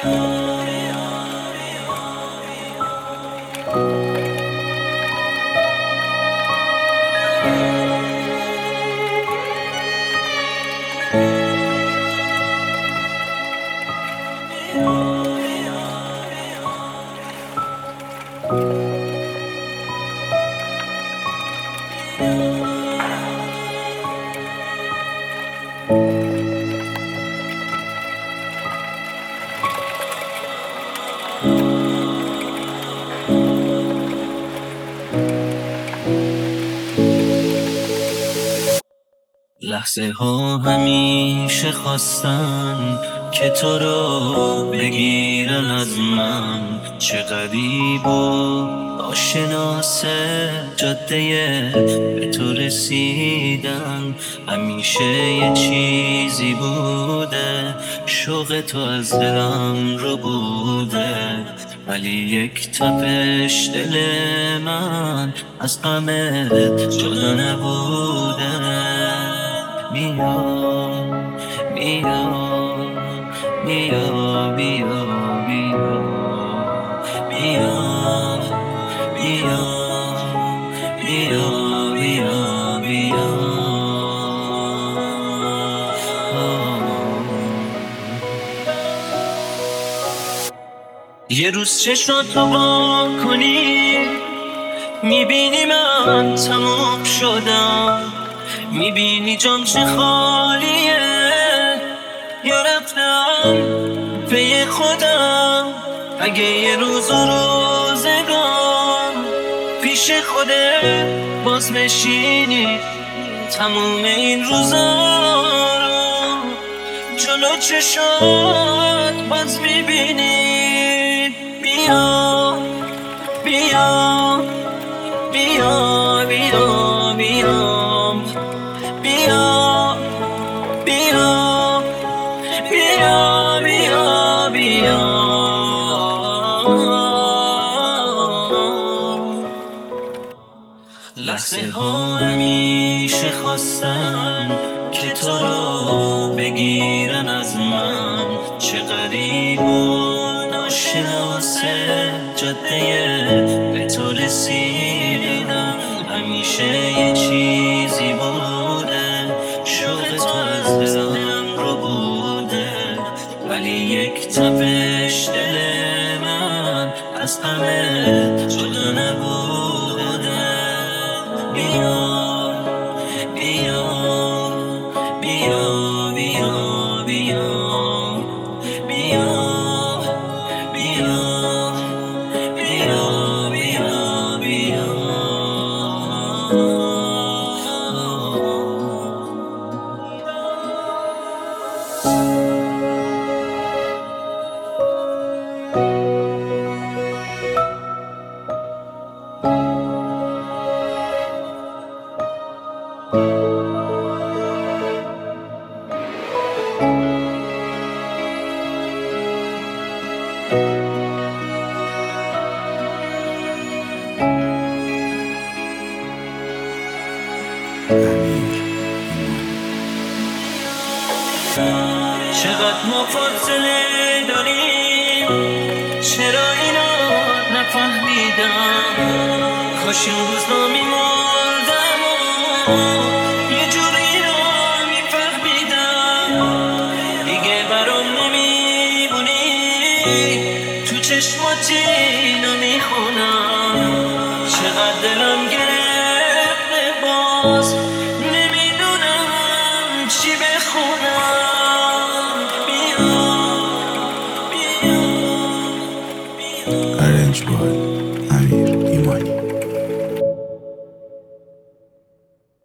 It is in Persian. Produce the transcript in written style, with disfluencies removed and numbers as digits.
لحظه ها همیشه خواستن که تو رو بگیرن از من، چه غریب و آشناسه جاده به تو رسیدن. همیشه یه چیزی بوده، شوق تو از دلم رو بوده، ولی یک تپش دل من از غمت جدا نبوده. بیا بیا بیا بیا بیا بیا بیا بیا بیا بیا. یه روز چشماتو وا کنی میبینی من تموم شدم، میبینی جام چه خالیه، یا رفتم پی خودم. اگه یه روز و روزگار پیش خودت باز بشینی، تموم این روزا رو جلو چشات باز میبینی. بیا بیا بیا بیا بیا بیا بیا بیا بیا بیا. لحظه ها همیشه خواستن که تو رو بگیرن از من، چه غریب و ناشناسه جاده به تو رسیدن. همیشه یه چیزی بوده، شوق تو از دلم رو بوده، ولی یک تپش دل من از غمت جدا نبوده. بیا بیا بیا بیا بیا بیا بیا بیا بیا بیا. چقدر ما فاصله داریم، چرا اینا نفهمیدم. کاش اون روز نمی‌مردم و یه جوری رو میفهمیدم. دیگه برام نمیمونی، تو چشمات اینو میخونم. چقدر دلم گرفته باز نمیدونم چی بخونم. Arranged by Amir Imani.